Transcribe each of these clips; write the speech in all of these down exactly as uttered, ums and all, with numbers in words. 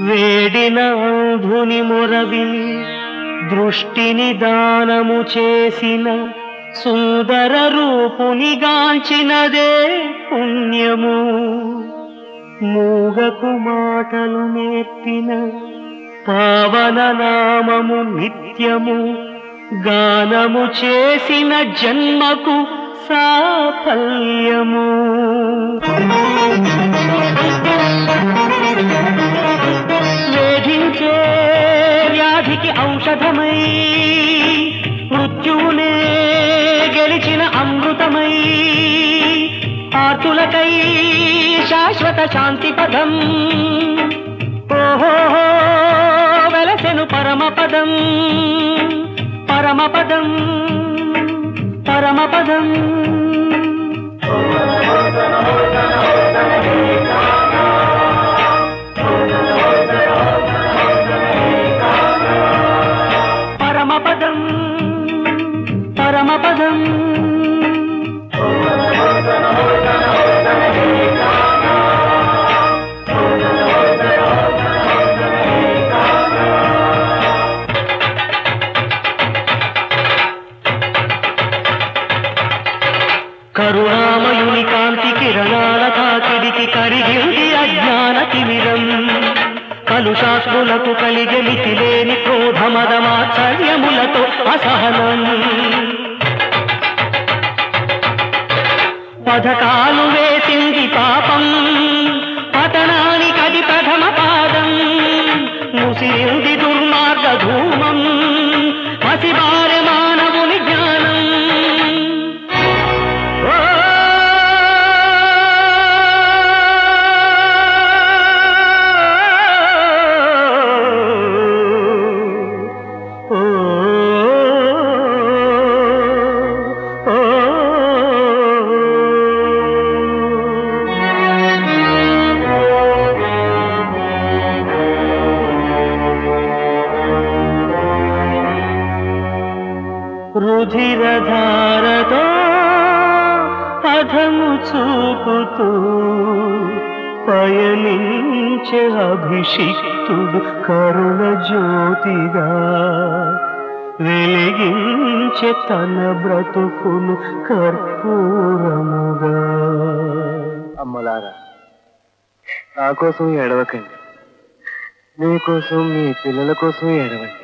వేడిన అంధుని మొరవిని దృష్టిని దానము చేసిన సుందర రూపుని గాంచినదే పుణ్యము. మూగకు మాటలు నేర్పిన పావన నామము నిత్యము. గానము చేసిన జన్మకు సాఫల్యము. వేధించే వ్యాధికి ఔషధమై మృత్యువునే గెలిచిన అమృతమై ఆర్తులకై శాశ్వత శాంతి పదం. ఓహో వెలసెను పరమపదం పరమపదం పరమపదం. పరమపదం పరమపదం. కరుణామయుని కాంతి కిరణాల తాకిడికి కరిగింది అజ్ఞాన తిమిరం. కలుషాస్ములకు కలిగే మితిలేని క్రోధమదమాచర్యములతో అసహనం. పథకాలు వేసింది పాపం పతనానికది ప్రథమ పాదం. ముసిరింది దుర్మార్గ ధూమం పసిబారె మానవుని జ్ఞానం. రుధిరధారతో పథము చూపుతూ పయనించే అభిషిక్తుడు కరుణ జ్యోతిగా వెలిగించే తన బ్రతుకును కర్పూరముగా. అమ్మలారా, నా కోసం ఏడవకండి, మీకోసం మీ పిల్లల కోసం ఏడవండి.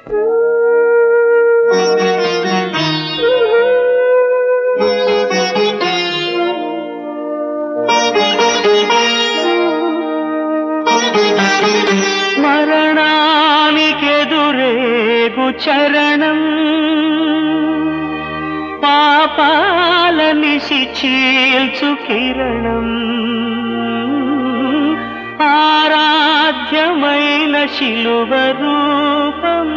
మరణానికెదురేగు చరణం పాపాల నిశి చీల్చు కిరణం. ఆరాధ్యమైన శిలువ రూపం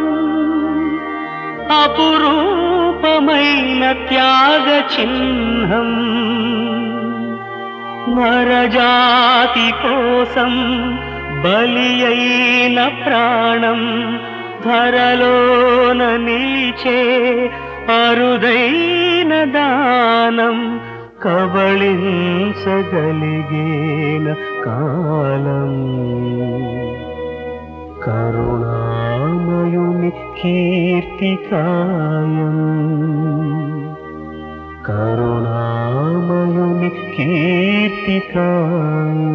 అపురూపమైన త్యాగ చిహ్నం. నరజాతి కోసం బలి అయిన ప్రాణం ధరలోన నిలిచే అరుదైన దానం. కబళించగలిగేన కాలం కరుణామయుని కీర్తికాయం. కరుణామయుని కీర్తికాయం.